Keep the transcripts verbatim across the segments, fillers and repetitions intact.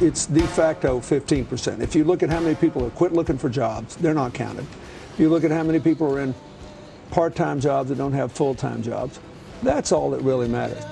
it's de facto fifteen percent. If you look at how many people have quit looking for jobs, they're not counted. If you look at how many people are in part-time jobs that don't have full-time jobs, that's all that really matters.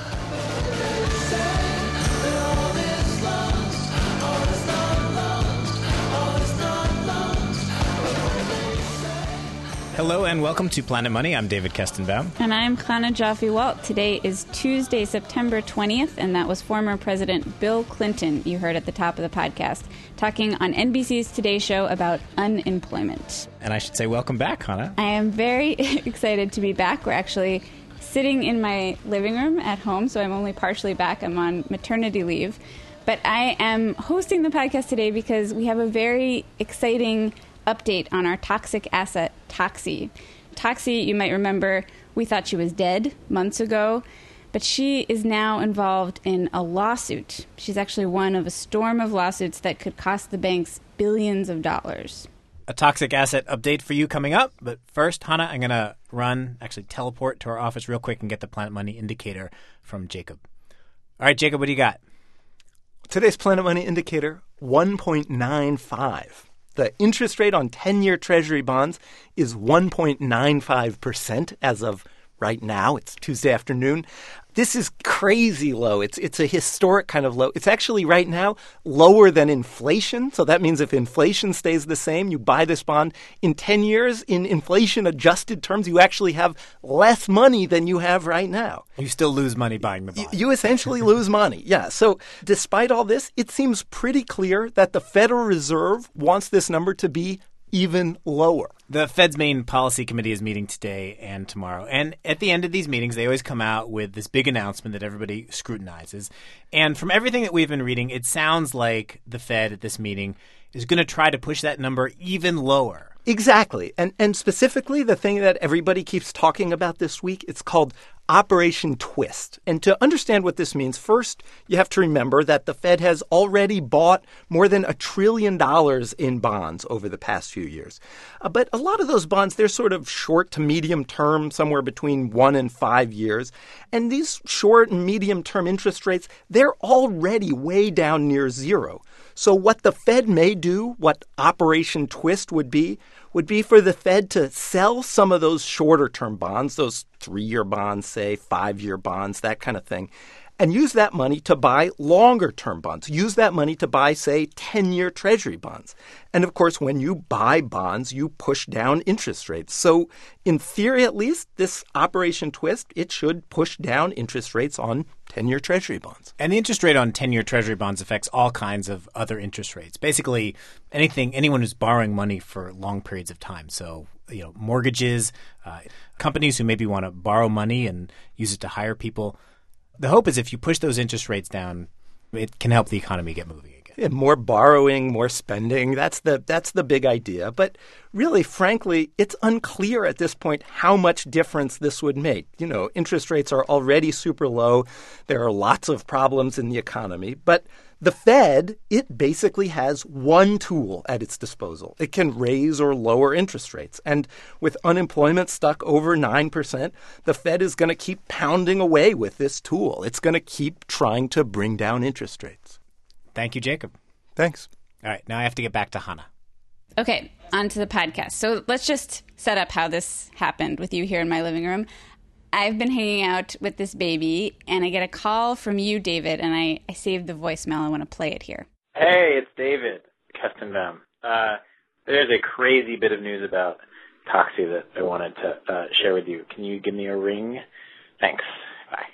Hello and welcome to Planet Money. I'm David Kestenbaum. And I'm Chana Joffe-Walt. Today is Tuesday, September twentieth, and that was former President Bill Clinton, you heard at the top of the podcast, talking on N B C's Today Show about unemployment. And I should say welcome back, Chana. I am very excited to be back. We're actually sitting in my living room at home, so I'm only partially back. I'm on maternity leave. But I am hosting the podcast today because we have a very exciting update on our toxic asset, Toxie. Toxie, you might remember, we thought she was dead months ago, but she is now involved in a lawsuit. She's actually one of a storm of lawsuits that could cost the banks billions of dollars. A toxic asset update for you coming up. But first, Chana, I'm going to run, actually teleport to our office real quick and get the Planet Money indicator from Jacob. All right, Jacob, what do you got? Today's Planet Money indicator, one point nine five. The interest rate on ten-year Treasury bonds is one point nine five percent as of right now. It's Tuesday afternoon. This is crazy low. It's it's a historic kind of low. It's actually right now lower than inflation. So that means if inflation stays the same, you buy this bond in ten years, in inflation-adjusted terms, you actually have less money than you have right now. You still lose money buying the bond. You, you essentially lose money, yeah. So despite all this, it seems pretty clear that the Federal Reserve wants this number to be even lower. The Fed's main policy committee is meeting today and tomorrow. And at the end of these meetings, they always come out with this big announcement that everybody scrutinizes. And from everything that we've been reading, it sounds like the Fed at this meeting is going to try to push that number even lower. Exactly. And and specifically, the thing that everybody keeps talking about this week, it's called Operation Twist. And to understand what this means, first, you have to remember that the Fed has already bought more than a trillion dollars in bonds over the past few years. Uh, but a lot of those bonds, they're sort of short to medium term, somewhere between one and five years. And these short and medium term interest rates, they're already way down near zero. So what the Fed may do, what Operation Twist would be, would be for the Fed to sell some of those shorter-term bonds, those three-year bonds, say, five-year bonds, that kind of thing, and use that money to buy longer-term bonds. Use that money to buy, say, ten-year Treasury bonds. And, of course, when you buy bonds, you push down interest rates. So, in theory at least, this Operation Twist, it should push down interest rates on ten-year Treasury bonds. And the interest rate on ten-year Treasury bonds affects all kinds of other interest rates. Basically, anything, anyone who's borrowing money for long periods of time. So, you know, mortgages, uh, companies who maybe want to borrow money and use it to hire people. The hope is if you push those interest rates down, it can help the economy get moving again. Yeah, more borrowing, more spending. That's the that's the big idea. But really, frankly, it's unclear at this point how much difference this would make. You know, interest rates are already super low. There are lots of problems in the economy. But the Fed, it basically has one tool at its disposal. It can raise or lower interest rates. And with unemployment stuck over nine percent, the Fed is going to keep pounding away with this tool. It's going to keep trying to bring down interest rates. Thank you, Jacob. Thanks. All right, now I have to get back to Chana. Okay, on to the podcast. So let's just set up how this happened with you here in my living room. I've been hanging out with this baby, and I get a call from you, David, and I, I saved the voicemail. I want to play it here. Hey, it's David Kestenbaum. Uh, there's a crazy bit of news about Toxie that I wanted to uh, share with you. Can you give me a ring? Thanks. Bye.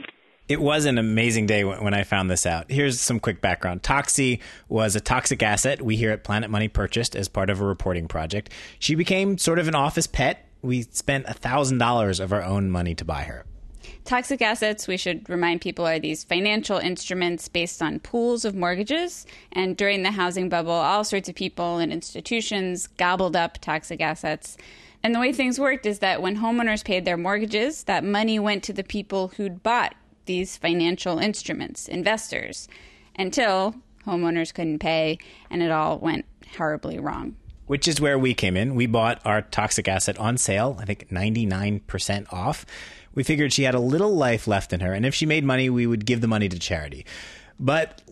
It was an amazing day when I found this out. Here's some quick background. Toxie was a toxic asset we here at Planet Money purchased as part of a reporting project. She became sort of an office pet. We spent one thousand dollars of our own money to buy her. Toxic assets, we should remind people, are these financial instruments based on pools of mortgages. And during the housing bubble, all sorts of people and institutions gobbled up toxic assets. And the way things worked is that when homeowners paid their mortgages, that money went to the people who'd bought these financial instruments, investors, until homeowners couldn't pay and it all went horribly wrong. Which is where we came in. We bought our toxic asset on sale, I think ninety-nine percent off. We figured she had a little life left in her, and if she made money, we would give the money to charity. But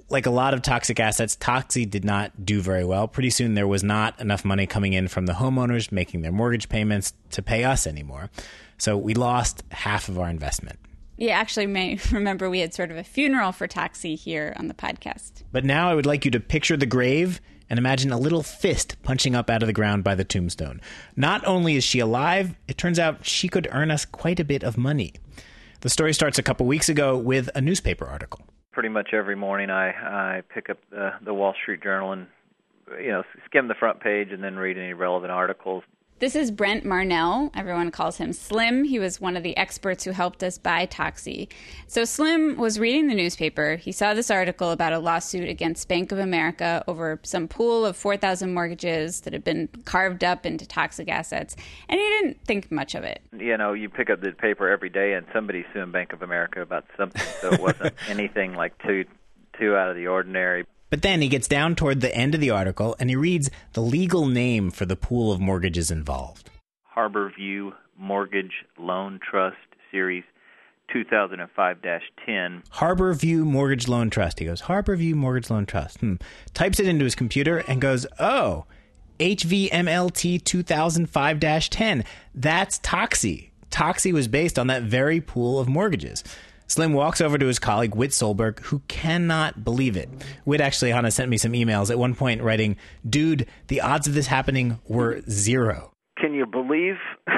like a lot of toxic assets, Toxie did not do very well. Pretty soon there was not enough money coming in from the homeowners making their mortgage payments to pay us anymore. So we lost half of our investment. You actually may remember we had sort of a funeral for Toxie here on the podcast. But now I would like you to picture the grave and imagine a little fist punching up out of the ground by the tombstone. Not only is she alive, it turns out she could earn us quite a bit of money. The story starts a couple weeks ago with a newspaper article. Pretty much every morning I, I pick up the, the Wall Street Journal and, you know, skim the front page and then read any relevant articles. This is Brent Marnell. Everyone calls him Slim. He was one of the experts who helped us buy Toxie. So Slim was reading the newspaper. He saw this article about a lawsuit against Bank of America over some pool of four thousand mortgages that had been carved up into toxic assets, and he didn't think much of it. You know, you pick up the paper every day and somebody's suing Bank of America about something, so it wasn't anything like too too out of the ordinary. But then he gets down toward the end of the article and he reads the legal name for the pool of mortgages involved. Harborview Mortgage Loan Trust Series two thousand five dash ten. Harborview Mortgage Loan Trust. He goes, Harborview Mortgage Loan Trust. Hmm. Types it into his computer and goes, oh, H V M L T two thousand five dash ten. That's Toxie. Toxie was based on that very pool of mortgages. Slim walks over to his colleague, Whit Solberg, who cannot believe it. Whit actually, Hannah, sent me some emails at one point writing, dude, the odds of this happening were zero. Can you believe?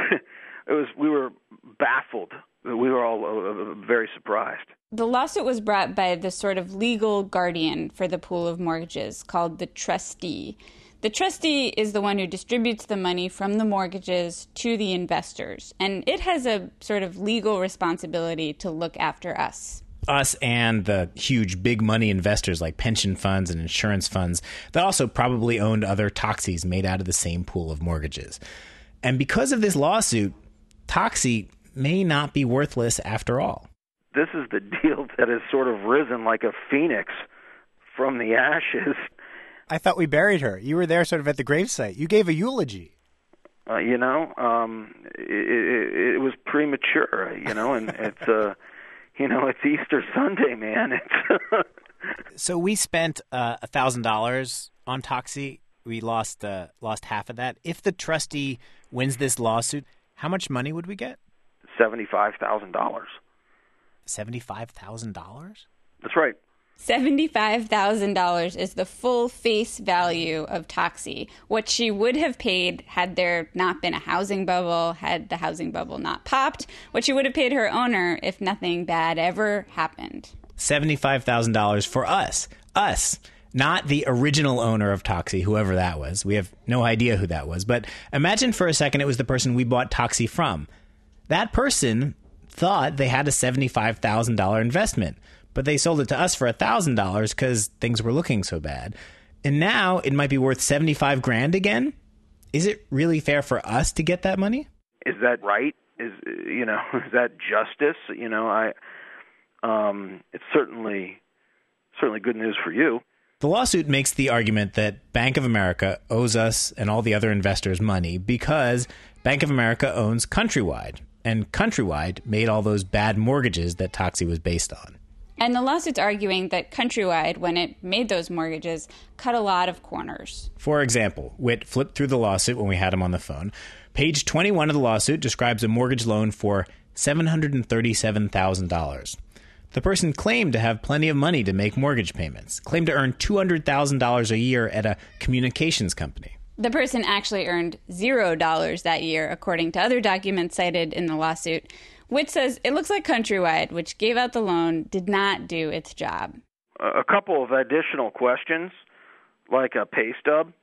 it was we were baffled. We were all uh, very surprised. The lawsuit was brought by the sort of legal guardian for the pool of mortgages called the trustee. The trustee is the one who distributes the money from the mortgages to the investors, and it has a sort of legal responsibility to look after us. Us and the huge big money investors like pension funds and insurance funds that also probably owned other Toxies made out of the same pool of mortgages. And because of this lawsuit, Toxie may not be worthless after all. This is the deal that has sort of risen like a phoenix from the ashes. I thought we buried her. You were there sort of at the gravesite. You gave a eulogy. Uh, you know, um, it, it, it was premature, you know, and it's, uh, you know, it's Easter Sunday, man. It's so we spent uh, one thousand dollars on Toxie. We lost uh, lost half of that. If the trustee wins this lawsuit, how much money would we get? seventy-five thousand dollars. seventy-five thousand dollars? That's right. seventy-five thousand dollars is the full face value of Toxie, what she would have paid had there not been a housing bubble, had the housing bubble not popped, what she would have paid her owner if nothing bad ever happened. seventy-five thousand dollars for us. Us. Not the original owner of Toxie, whoever that was. We have no idea who that was. But imagine for a second it was the person we bought Toxie from. That person thought they had a seventy-five thousand dollars investment, but they sold it to us for one thousand dollars because things were looking so bad. And now it might be worth seventy-five grand again? Is it really fair for us to get that money? Is that right? Is, you know, is that justice? You know, I, um, it's certainly, certainly good news for you. The lawsuit makes the argument that Bank of America owes us and all the other investors money because Bank of America owns Countrywide, and Countrywide made all those bad mortgages that Toxie was based on. And the lawsuit's arguing that Countrywide, when it made those mortgages, cut a lot of corners. For example, Whit flipped through the lawsuit when we had him on the phone. Page twenty-one of the lawsuit describes a mortgage loan for seven hundred thirty-seven thousand dollars. The person claimed to have plenty of money to make mortgage payments, claimed to earn two hundred thousand dollars a year at a communications company. The person actually earned zero dollars that year, according to other documents cited in the lawsuit. Whit says it looks like Countrywide, which gave out the loan, did not do its job. A couple of additional questions, like a pay stub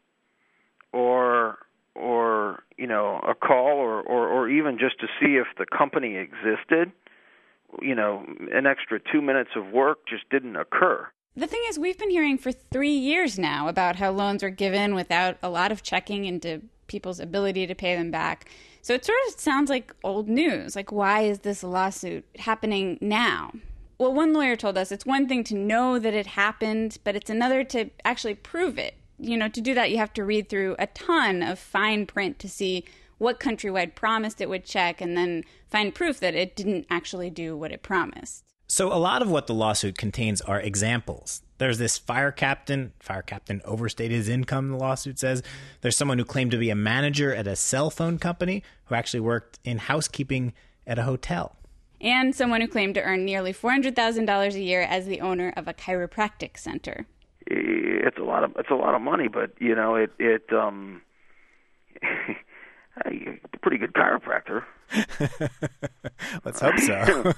or, or you know, a call or, or, or even just to see if the company existed. You know, an extra two minutes of work just didn't occur. The thing is, we've been hearing for three years now about how loans are given without a lot of checking into people's ability to pay them back. So it sort of sounds like old news. Like, why is this lawsuit happening now? Well, one lawyer told us it's one thing to know that it happened, but it's another to actually prove it. You know, to do that, you have to read through a ton of fine print to see what Countrywide promised it would check and then find proof that it didn't actually do what it promised. So a lot of what the lawsuit contains are examples. There's this fire captain. Fire captain overstated his income, the lawsuit says. There's someone who claimed to be a manager at a cell phone company who actually worked in housekeeping at a hotel. And someone who claimed to earn nearly four hundred thousand dollars a year as the owner of a chiropractic center. It's a lot of it's a lot of money, but you know it it um, a pretty good chiropractor. Let's hope so.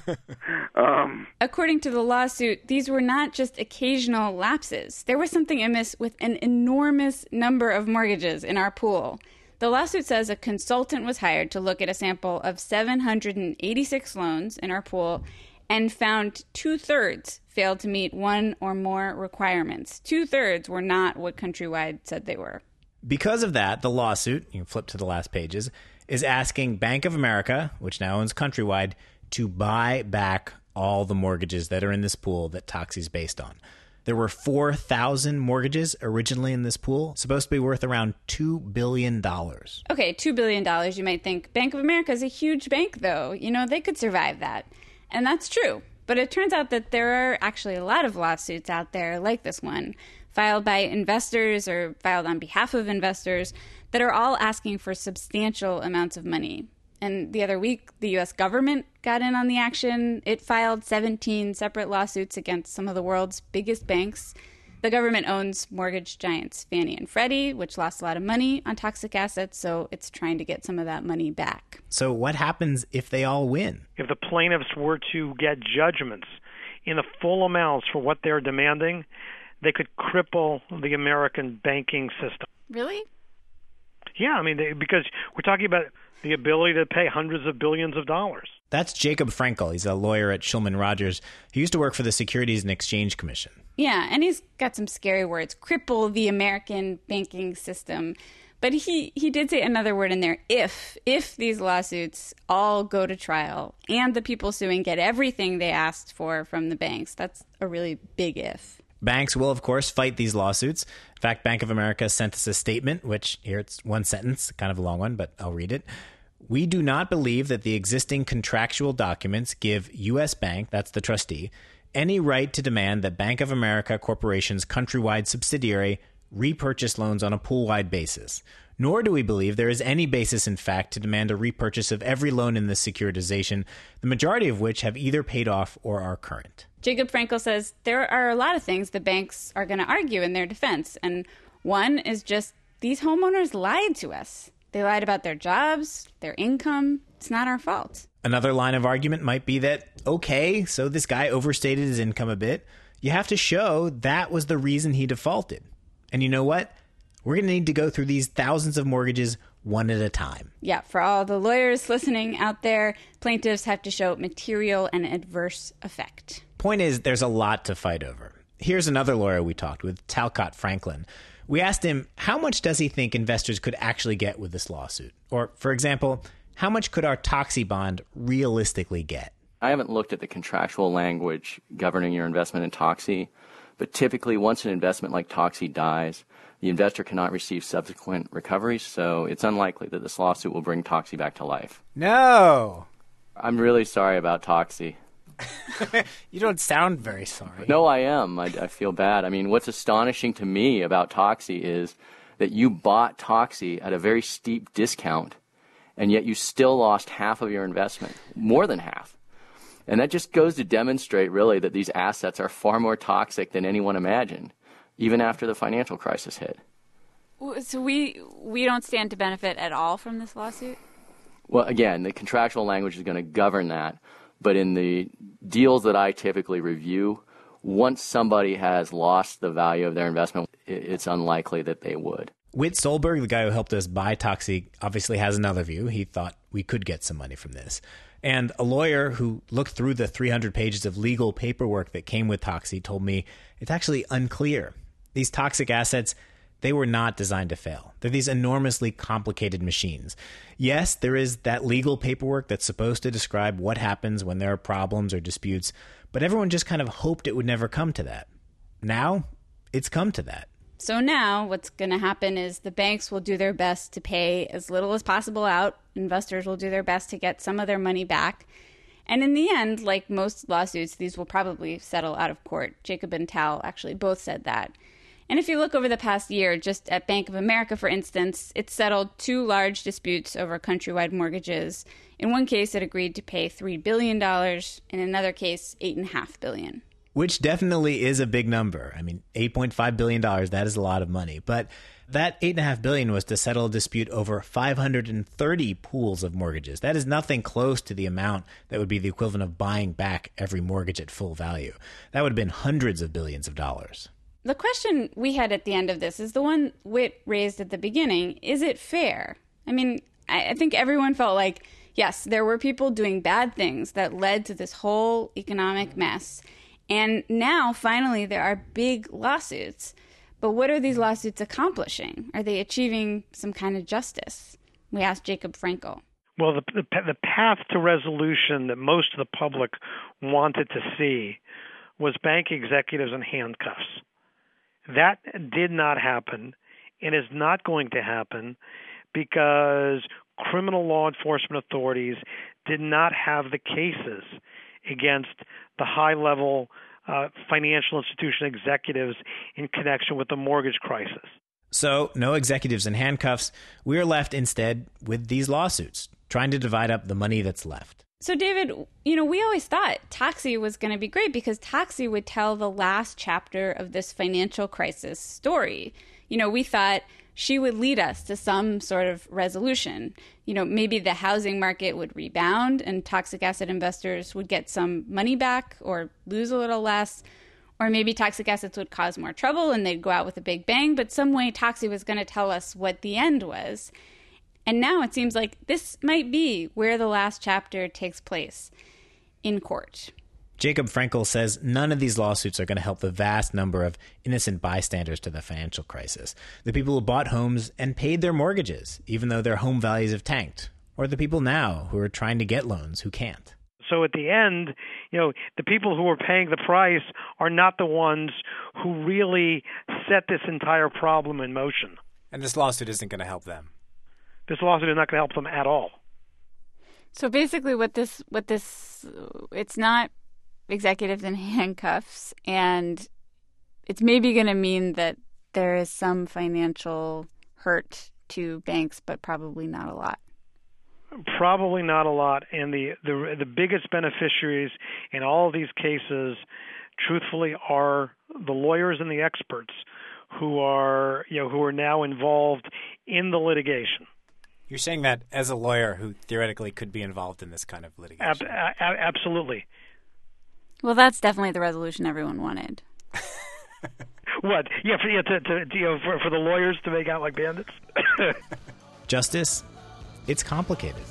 um, According to the lawsuit, these were not just occasional lapses. There was something amiss with an enormous number of mortgages in our pool. The lawsuit says a consultant was hired to look at a sample of seven hundred eighty-six loans in our pool and found two-thirds failed to meet one or more requirements. Two-thirds were not what Countrywide said they were. Because of that, the lawsuit, you can flip to the last pages, is asking Bank of America, which now owns Countrywide, to buy back all the mortgages that are in this pool that Toxie's based on. There were four thousand mortgages originally in this pool, supposed to be worth around two billion dollars. Okay, two billion dollars. You might think Bank of America is a huge bank, though. You know, they could survive that. And that's true. But it turns out that there are actually a lot of lawsuits out there like this one, filed by investors or filed on behalf of investors, that are all asking for substantial amounts of money. And the other week, the U S government got in on the action. It filed seventeen separate lawsuits against some of the world's biggest banks. The government owns mortgage giants Fannie and Freddie, which lost a lot of money on toxic assets, so it's trying to get some of that money back. So what happens if they all win? If the plaintiffs were to get judgments in the full amounts for what they're demanding, they could cripple the American banking system. Really? Yeah, I mean, they, because we're talking about the ability to pay hundreds of billions of dollars. That's Jacob Frankel. He's a lawyer at Shulman Rogers. He used to work for the Securities and Exchange Commission. Yeah, and he's got some scary words. Cripple the American banking system. But he, he did say another word in there, if. If these lawsuits all go to trial and the people suing get everything they asked for from the banks, that's a really big if. Banks will, of course, fight these lawsuits. In fact, Bank of America sent us a statement, which here it's one sentence, kind of a long one, but I'll read it. We do not believe that the existing contractual documents give U S. Bank, that's the trustee, any right to demand that Bank of America Corporation's Countrywide subsidiary repurchase loans on a pool-wide basis. Nor do we believe there is any basis, in fact, to demand a repurchase of every loan in this securitization, the majority of which have either paid off or are current. Jacob Frankel says there are a lot of things the banks are going to argue in their defense. And one is just these homeowners lied to us. They lied about their jobs, their income. It's not our fault. Another line of argument might be that, okay, so this guy overstated his income a bit. You have to show that was the reason he defaulted. And you know what? We're going to need to go through these thousands of mortgages one at a time. Yeah, for all the lawyers listening out there, plaintiffs have to show material and adverse effect. Point is, there's a lot to fight over. Here's another lawyer we talked with, Talcott Franklin. We asked him, how much does he think investors could actually get with this lawsuit? Or, for example, how much could our Toxie bond realistically get? I haven't looked at the contractual language governing your investment in Toxie, but typically once an investment like Toxie dies, the investor cannot receive subsequent recoveries, so it's unlikely that this lawsuit will bring Toxie back to life. No! I'm really sorry about Toxie. You don't sound very sorry. No, I am. I, I feel bad. I mean, what's astonishing to me about Toxie is that you bought Toxie at a very steep discount, and yet you still lost half of your investment, more than half. And that just goes to demonstrate, really, that these assets are far more toxic than anyone imagined, even after the financial crisis hit. So we we don't stand to benefit at all from this lawsuit? Well, again, the contractual language is going to govern that. But in the deals that I typically review, once somebody has lost the value of their investment, it's unlikely that they would. Whit Solberg, the guy who helped us buy Toxie, obviously has another view. He thought we could get some money from this. And a lawyer who looked through the three hundred pages of legal paperwork that came with Toxie told me it's actually unclear. These toxic assets, they were not designed to fail. They're these enormously complicated machines. Yes, there is that legal paperwork that's supposed to describe what happens when there are problems or disputes, but everyone just kind of hoped it would never come to that. Now, it's come to that. So now what's going to happen is the banks will do their best to pay as little as possible out. Investors will do their best to get some of their money back. And in the end, like most lawsuits, these will probably settle out of court. Jacob and Tal actually both said that. And if you look over the past year, just at Bank of America, for instance, it settled two large disputes over countrywide mortgages. In one case, it agreed to pay three billion dollars. In another case, eight point five billion dollars. Which definitely is a big number. I mean, eight point five billion dollars, that is a lot of money. But that eight point five billion dollars was to settle a dispute over five hundred thirty pools of mortgages. That is nothing close to the amount that would be the equivalent of buying back every mortgage at full value. That would have been hundreds of billions of dollars. The question we had at the end of this is the one Whit raised at the beginning. Is it fair? I mean, I, I think everyone felt like, yes, there were people doing bad things that led to this whole economic mess. And now, finally, there are big lawsuits. But what are these lawsuits accomplishing? Are they achieving some kind of justice? We asked Jacob Frenkel. Well, the, the, the path to resolution that most of the public wanted to see was bank executives in handcuffs. That did not happen and is not going to happen because criminal law enforcement authorities did not have the cases against the high-level uh, financial institution executives in connection with the mortgage crisis. So, no executives in handcuffs. We are left instead with these lawsuits, trying to divide up the money that's left. So, David, you know, we always thought Toxie was going to be great because Toxie would tell the last chapter of this financial crisis story. You know, we thought she would lead us to some sort of resolution. You know, maybe the housing market would rebound and toxic asset investors would get some money back or lose a little less. Or maybe toxic assets would cause more trouble and they'd go out with a big bang. But some way Toxie was going to tell us what the end was. And now it seems like this might be where the last chapter takes place, in court. Jacob Frenkel says none of these lawsuits are going to help the vast number of innocent bystanders to the financial crisis. The people who bought homes and paid their mortgages, even though their home values have tanked. Or the people now who are trying to get loans who can't. So at the end, you know, the people who are paying the price are not the ones who really set this entire problem in motion. And this lawsuit isn't going to help them. This lawsuit is not going to help them at all. So basically what this, what this, it's not executives in handcuffs, and it's maybe going to mean that there is some financial hurt to banks, but probably not a lot. Probably not a lot. And the, the, the biggest beneficiaries in all of these cases, truthfully, are the lawyers and the experts who are, you know, who are now involved in the litigation. You're saying that as a lawyer who theoretically could be involved in this kind of litigation. Ab- a- absolutely. Well, that's definitely the resolution everyone wanted. What? Yeah, for, yeah, to, to, you know, for, for the lawyers to make out like bandits? Justice? It's complicated.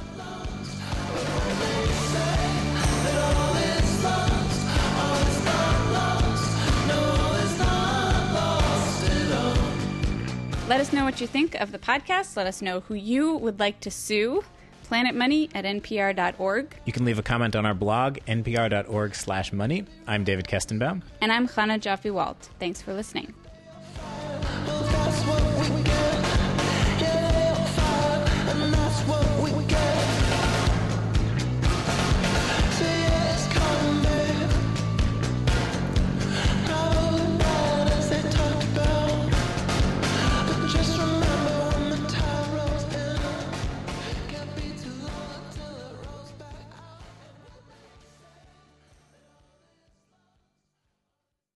Let us know what you think of the podcast. Let us know who you would like to sue. Planet Money at N P R dot org. You can leave a comment on our blog, N P R dot org slash money. I'm David Kestenbaum. And I'm Chana Joffe-Walt. Thanks for listening.